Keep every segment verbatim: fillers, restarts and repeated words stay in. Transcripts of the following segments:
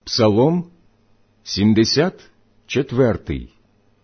Псалом сімдесят четвертий.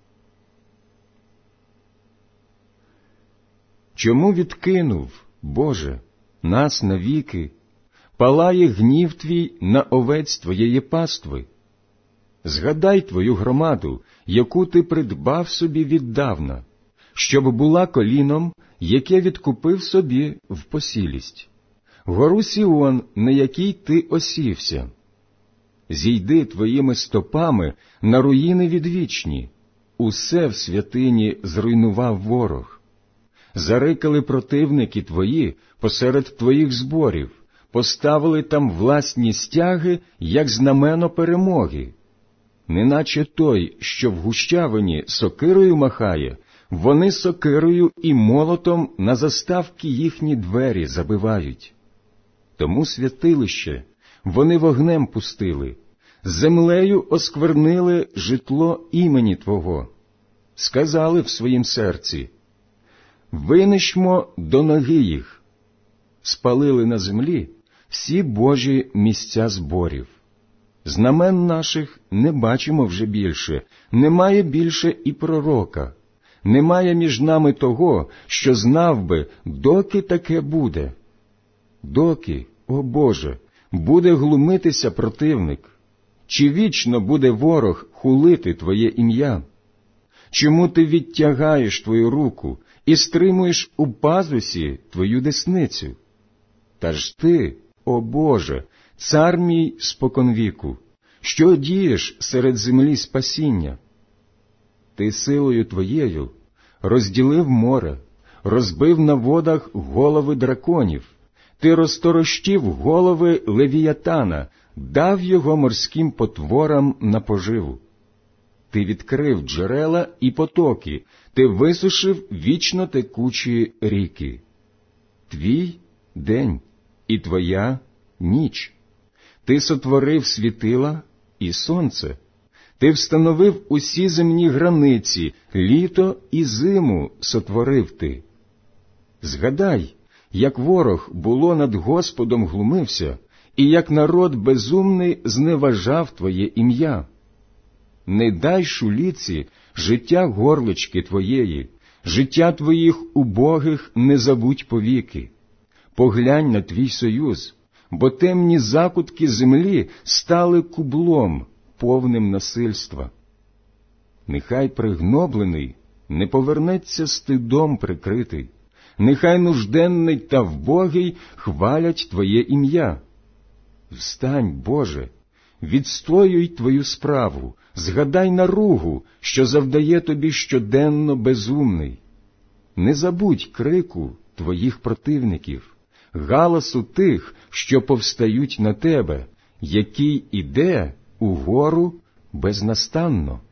Чому відкинув, Боже, нас навіки, палає гнів Твій на овець Твоєї пастви? Згадай Твою громаду, яку Ти придбав собі віддавна, щоб була коліном, яке відкупив собі в посілість, гору Сіон, на якій Ти осівся. Зійди Твоїми стопами на руїни відвічні, усе в святині зруйнував ворог. Зарикали противники Твої посеред Твоїх зборів, поставили там власні стяги, як знамено перемоги. Неначе той, що в гущавині сокирою махає, вони сокирою і молотом на заставки їхні двері забивають. Тому святилище вони вогнем пустили, землею осквернили житло імені Твого. Сказали в своїм серці: винищмо до ноги їх. Спалили на землі всі Божі місця зборів. Знамен наших не бачимо вже більше, немає більше і пророка. Немає між нами того, що знав би, доки таке буде. Доки, о Боже, буде глумитися противник? Чи вічно буде ворог хулити Твоє ім'я? Чому Ти відтягаєш Твою руку і стримуєш у пазусі Твою десницю? Та ж Ти, о Боже, цар мій споконвіку, що дієш серед землі спасіння? Ти силою Твоєю розділив море, розбив на водах голови драконів, Ти розторощив голови Левіятана, дав його морським потворам на поживу. Ти відкрив джерела і потоки, Ти висушив вічно текучі ріки. Твій день і Твоя ніч. Ти сотворив світила і сонце. Ти встановив усі земні границі, літо і зиму сотворив Ти. Згадай, як ворог було над Господом глумився, і як народ безумний зневажав Твоє ім'я. Не дай шуліці життя горлички Твоєї, життя Твоїх убогих не забудь повіки. Поглянь на Твій союз, бо темні закутки землі стали кублом, повним насильства. Нехай пригноблений не повернеться стидом прикритий, нехай нужденний та вбогий хвалять Твоє ім'я. Встань, Боже, відстоюй Твою справу, згадай наругу, що завдає Тобі щоденно безумний. Не забудь крику Твоїх противників, галасу тих, що повстають на Тебе, який іде угору безнастанно.